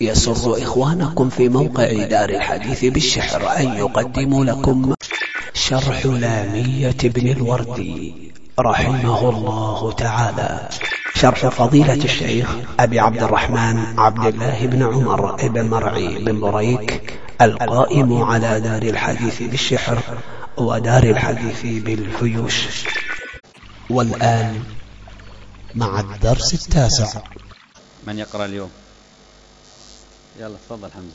يسر إخوانكم في موقع دار الحديث بالشحر أن يقدموا لكم شرح لامية ابن الوردي رحمه الله تعالى، شرح فضيلة الشيخ أبي عبد الرحمن عبد الله بن عمر بن مرعي بن بريك القائم على دار الحديث بالشحر ودار الحديث بالفيوش. والآن مع الدرس التاسع. من يقرأ اليوم؟ يلا تفضل حمزة.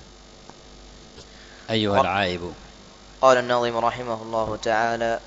أيها العائب. قال الناظم رحمه الله تعالى: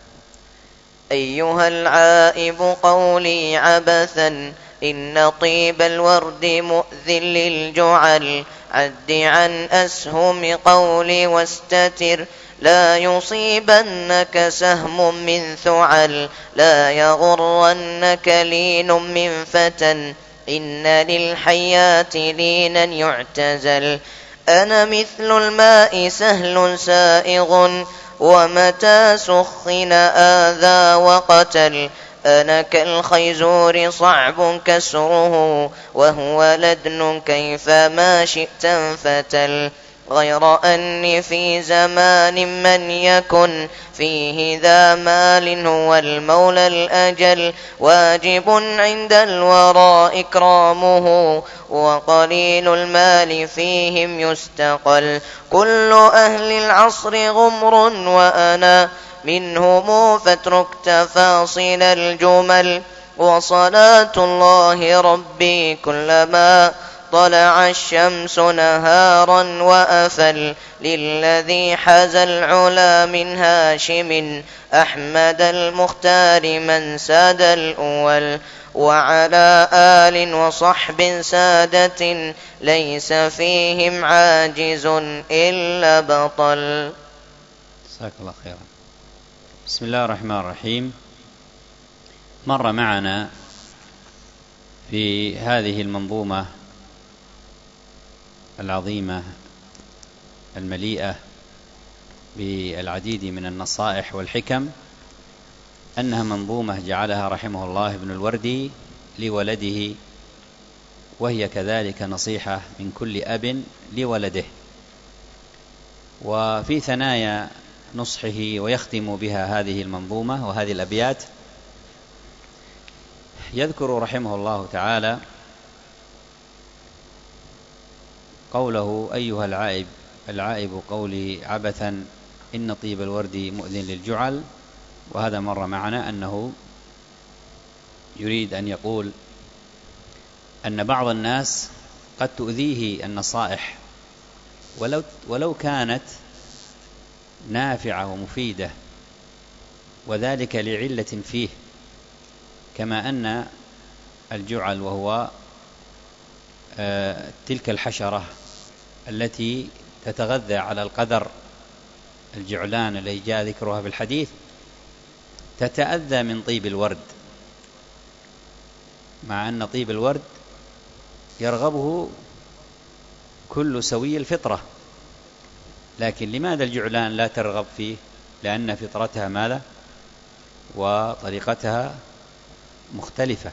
أيها العائب قولي عبثا، إن طيب الورد مؤذن للجعل، عد عن أسهم قولي واستتر، لا يصيبنك سهم من ثعل، لا يغرنك لين من فتى، إن للحيات لينا يعتزل، أنا مثل الماء سهل سائغ، ومتى سخن آذى وقتل، أنا كالخيزور صعب كسره، وهو لدن كيفما شئت انفتل، غير أني في زمان من يكن فيه ذا مال هو المولى الأجل، واجب عند الورى إكرامه، وقليل المال فيهم يستقل، كل أهل العصر غمر وأنا منهم، فاترك تفاصيل الجمل، وصلاة الله ربي كلما طلع الشمس نهارا وأفل، للذي حز العلا من هاشم، أحمد المختار من ساد الأول، وعلى آل وصحب سادة، ليس فيهم عاجز إلا بطل. جزاك الله خيرا. بسم الله الرحمن الرحيم. مر معنا في هذه المنظومة العظيمة المليئة بالعديد من النصائح والحكم أنها منظومة جعلها رحمه الله ابن الوردي لولده، وهي كذلك نصيحة من كل أب لولده. وفي ثنايا نصحه ويختم بها هذه المنظومة وهذه الأبيات، يذكر رحمه الله تعالى قوله: أيها العائب قولي عبثا، إن طيب الورد مؤذن للجعل. وهذا مر معنا أنه يريد أن يقول أن بعض الناس قد تؤذيه النصائح ولو كانت نافعة ومفيدة، وذلك لعلة فيه، كما أن الجعل وهو تلك الحشرة التي تتغذى على القذر، الجعلان الذي جاء ذكرها في الحديث، تتأذى من طيب الورد، مع أن طيب الورد يرغبه كل سوي الفطرة، لكن لماذا الجعلان لا ترغب فيه؟ لأن فطرتها ماذا؟ وطريقتها مختلفة.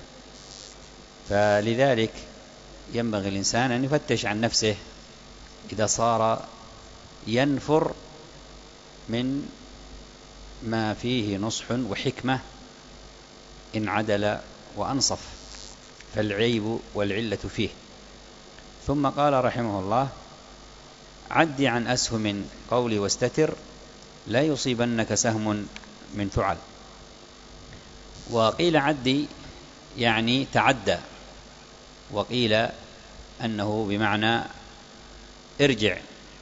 فلذلك ينبغي الإنسان أن يفتش عن نفسه إذا صار ينفر من ما فيه نصح وحكمة إن عدل وأنصف، فالعيب والعلة فيه. ثم قال رحمه الله: عد عن أسهم قولي واستتر، لا يصيبنك سهم من ثعل. وقيل عدي يعني تعدى، وقيل أنه بمعنى ارجع.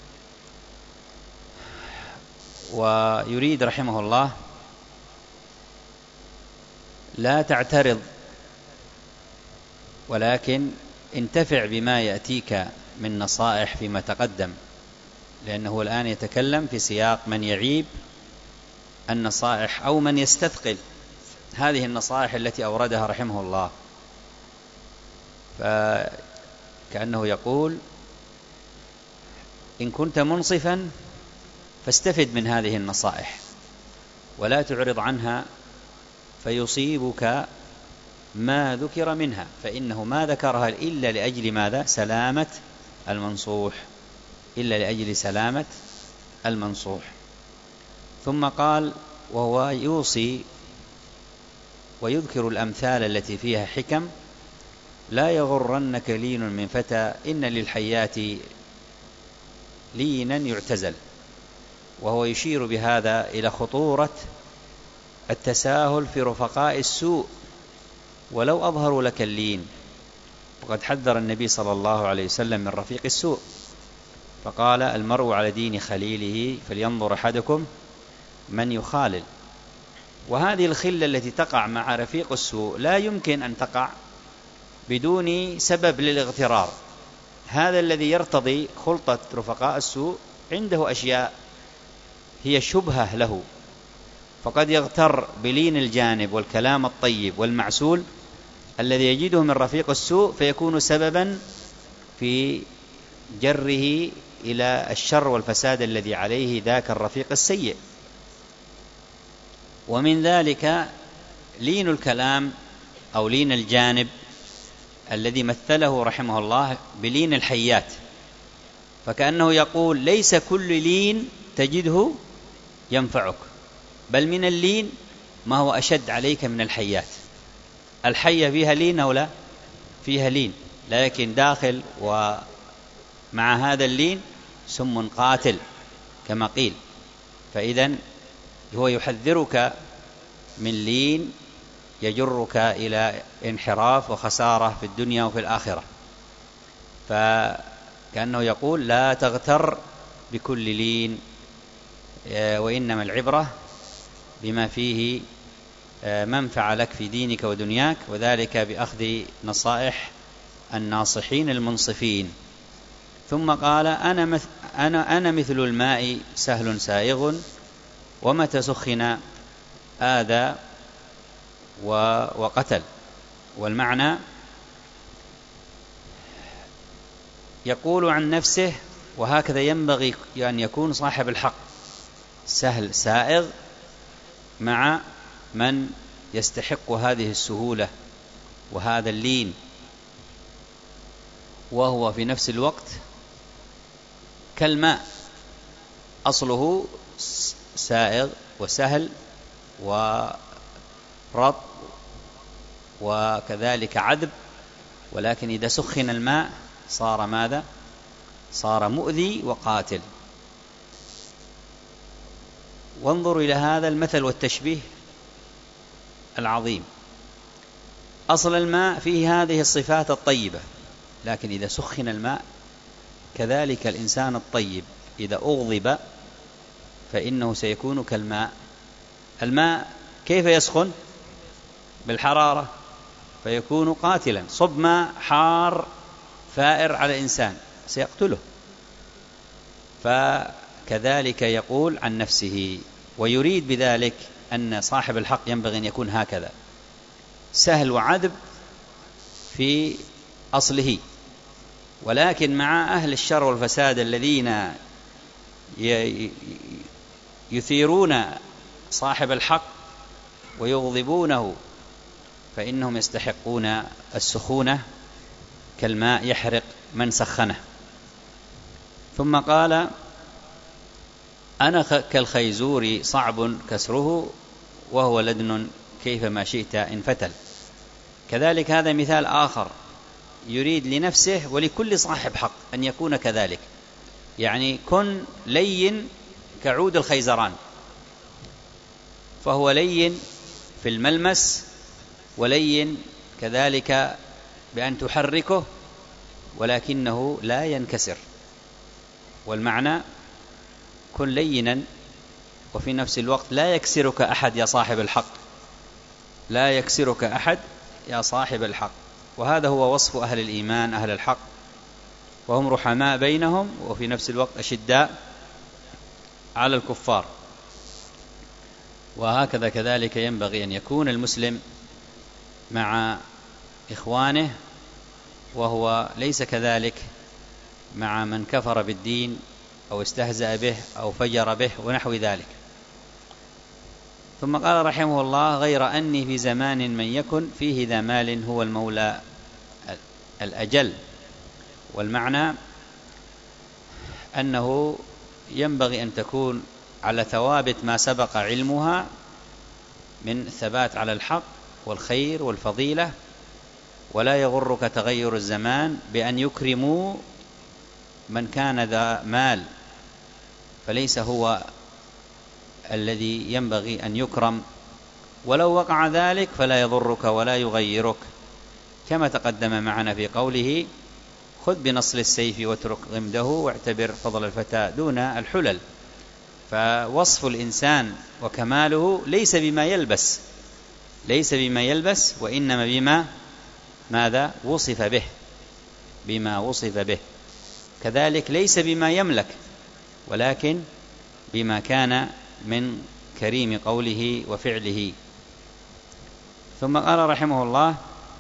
ويريد رحمه الله لا تعترض، ولكن انتفع بما يأتيك من نصائح فيما تقدم، لأنه الآن يتكلم في سياق من يعيب النصائح أو من يستثقل هذه النصائح التي أوردها رحمه الله. فكأنه يقول: إن كنت منصفا فاستفد من هذه النصائح ولا تعرض عنها، فيصيبك ما ذكر منها، فإنه ما ذكرها إلا لأجل ماذا؟ سلامة المنصوح إلا لأجل سلامة المنصوح. ثم قال: وهو يوصي ويذكر الأمثال التي فيها حكم: لا يغرنك لين من فتى إن للحيات لينا يعتزل. وهو يشير بهذا إلى خطورة التساهل في رفقاء السوء ولو أظهروا لك اللين. وقد حذر النبي صلى الله عليه وسلم من رفيق السوء، فقال: المرء على دين خليله فلينظر أحدكم من يخالل. وهذه الخلة التي تقع مع رفيق السوء لا يمكن أن تقع بدون سبب للاغترار. هذا الذي يرتضي خلطة رفقاء السوء عنده أشياء هي شبهة له، فقد يغتر بلين الجانب والكلام الطيب والمعسول الذي يجده من رفيق السوء، فيكون سببا في جره إلى الشر والفساد الذي عليه ذاك الرفيق السيء. ومن ذلك لين الكلام أو لين الجانب الذي مثله رحمه الله بلين الحيات، فكأنه يقول: ليس كل لين تجده ينفعك، بل من اللين ما هو أشد عليك من الحيات. الحية فيها لين أو لا؟ فيها لين، لكن داخل ومع هذا اللين سم قاتل كما قيل. فإذن هو يحذرك من لين يجرك إلى انحراف وخسارة في الدنيا وفي الآخرة. فكأنه يقول: لا تغتر بكل لين، وإنما العبرة بما فيه منفعة لك في دينك ودنياك، وذلك بأخذ نصائح الناصحين المنصفين. ثم قال: أنا مثل الماء سهل سائغ ومتى سخن آذى وقتل. والمعنى يقول عن نفسه، وهكذا ينبغي أن يكون صاحب الحق، سهل سائغ مع من يستحق هذه السهولة وهذا اللين، وهو في نفس الوقت كالماء، أصله سائغ وسهل ورطب وكذلك عذب، ولكن إذا سخن الماء صار ماذا؟ صار مؤذي وقاتل. وانظروا إلى هذا المثل والتشبيه العظيم. أصل الماء فيه هذه الصفات الطيبة، لكن إذا سخن الماء كذلك الإنسان الطيب إذا أغضب فإنه سيكون كالماء. الماء كيف يسخن؟ بالحرارة، فيكون قاتلا. صب ماء حار ثائر على إنسان سيقتله. فكذلك يقول عن نفسه، ويريد بذلك أن صاحب الحق ينبغي أن يكون هكذا، سهل وعذب في أصله، ولكن مع أهل الشر والفساد الذين يثيرون صاحب الحق ويغضبونه فإنهم يستحقون السخونة كالماء يحرق من سخنه. ثم قال: أنا كالخيزور صعب كسره وهو لدن كيفما شئت انفتل. كذلك هذا مثال آخر يريد لنفسه ولكل صاحب حق أن يكون كذلك، يعني كن لين كعود الخيزران، فهو لين في الملمس ولين كذلك بأن تحركه، ولكنه لا ينكسر. والمعنى كن لينا وفي نفس الوقت لا يكسرك أحد يا صاحب الحق، لا يكسرك أحد يا صاحب الحق. وهذا هو وصف أهل الإيمان أهل الحق، وهم رحماء بينهم وفي نفس الوقت أشداء على الكفار. وهكذا كذلك ينبغي أن يكون المسلم مع إخوانه، وهو ليس كذلك مع من كفر بالدين أو استهزأ به أو فجر به ونحو ذلك. ثم قال رحمه الله: غير أني في زمان من يكن فيه ذا مال هو المولى الأجل. والمعنى أنه ينبغي أن تكون على ثوابت ما سبق علمها من الثبات على الحق والخير والفضيلة، ولا يغرك تغير الزمان بأن يكرموا من كان ذا مال، فليس هو الذي ينبغي أن يكرم، ولو وقع ذلك فلا يضرك ولا يغيرك، كما تقدم معنا في قوله: خذ بنصل السيف واترك غمده واعتبر فضل الفتى دون الحلل. فوصف الإنسان وكماله ليس بما يلبس وإنما بما ماذا وصف به، بما وصف به. كذلك ليس بما يملك، ولكن بما كان من كريم قوله وفعله. ثم قال رحمه الله: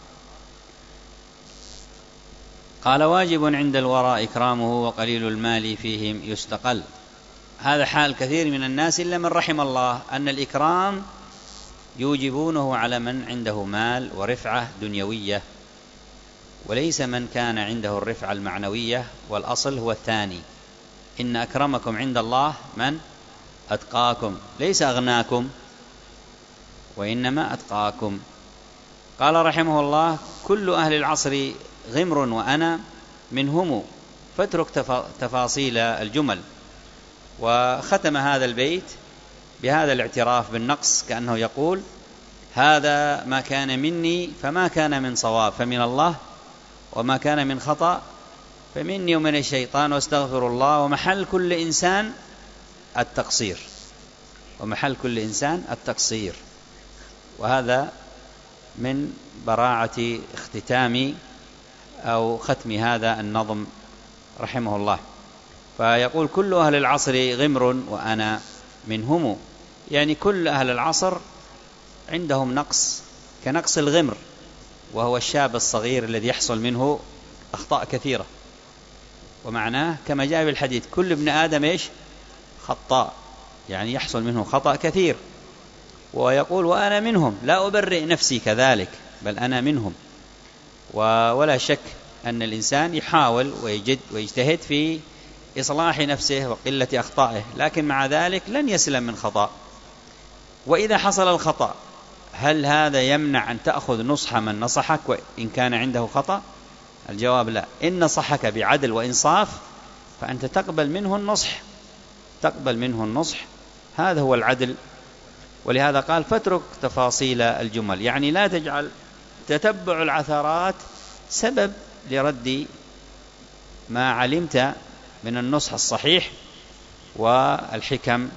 قال: واجب عند الورى إكرامه وقليل المال فيهم يستقل. هذا حال كثير من الناس إلا من رحم الله، أن الإكرام يوجبونه على من عنده مال ورفعة دنيوية، وليس من كان عنده الرفعة المعنوية، والأصل هو الثاني: إن أكرمكم عند الله من أتقاكم، ليس أغناكم وإنما أتقاكم. قال رحمه الله: كل أهل العصر غمر وأنا منهم، فاترك تفاصيل الجمل. وختم هذا البيت بهذا الاعتراف بالنقص، كأنه يقول: هذا ما كان مني، فما كان من صواب فمن الله، وما كان من خطأ فمني ومن الشيطان، واستغفر الله، ومحل كل إنسان التقصير، ومحل كل إنسان التقصير. وهذا من براعة اختتام أو ختم هذا النظم رحمه الله. فيقول: كل أهل العصر غمر وأنا منهم، يعني كل أهل العصر عندهم نقص كنقص الغمر، وهو الشاب الصغير الذي يحصل منه أخطاء كثيرة. ومعناه كما جاء بالحديث: كل ابن آدم خطاء، يعني يحصل منه خطأ كثير. ويقول: وأنا منهم، لا أبرئ نفسي كذلك، بل أنا منهم. ولا شك أن الإنسان يحاول ويجد ويجتهد في إصلاح نفسه وقلة أخطائه، لكن مع ذلك لن يسلم من خطأ. وإذا حصل الخطأ، هل هذا يمنع أن تأخذ نصح من نصحك وإن كان عنده خطأ؟ الجواب لا. إن نصحك بعدل وإنصاف فأنت تقبل منه النصح، هذا هو العدل. ولهذا قال: فاترك تفاصيل الجمل، يعني لا تجعل تتبع العثرات سبب لرد ما علمت من النصح الصحيح والحكم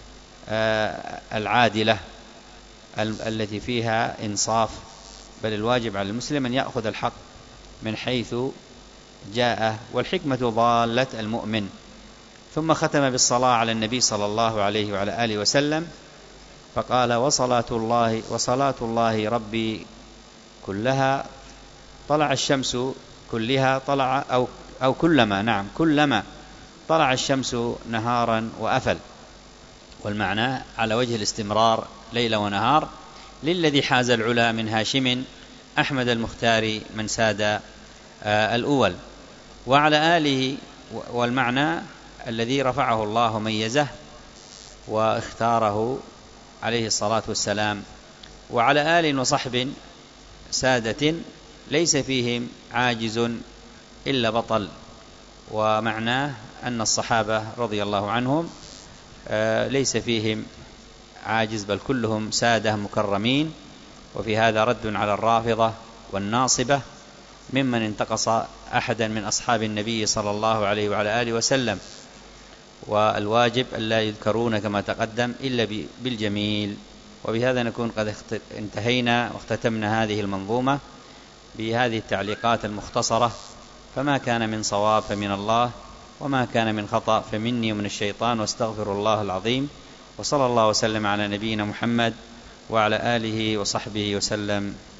العادلة التي فيها إنصاف، بل الواجب على المسلم أن يأخذ الحق من حيث جاء، والحكمة ضالة المؤمن. ثم ختم بالصلاة على النبي صلى الله عليه وعلى آله وسلم، فقال: وصلاة الله ربي كلها طلع الشمس كلها طلع أو كلما طلع الشمس نهارا وأفل. والمعنى على وجه الاستمرار ليل ونهار، للذي حاز العلا من هاشم أحمد المختار من ساد الأول، وعلى آله. والمعنى الذي رفعه الله وميزه واختاره عليه الصلاة والسلام، وعلى آل وصحب سادة ليس فيهم عاجز إلا بطل. ومعناه أن الصحابة رضي الله عنهم ليس فيهم عاجز، بل كلهم سادة مكرمين. وفي هذا رد على الرافضة والناصبة ممن انتقص أحدا من أصحاب النبي صلى الله عليه وعلى آله وسلم. والواجب ألا يذكرون كما تقدم إلا بالجميل. وبهذا نكون قد انتهينا واختتمنا هذه المنظومة بهذه التعليقات المختصرة: فما كان من صواب فمن الله، وما كان من خطأ فمني ومن الشيطان، واستغفر الله العظيم. وصلى الله وسلم على نبينا محمد وعلى آله وصحبه وسلم.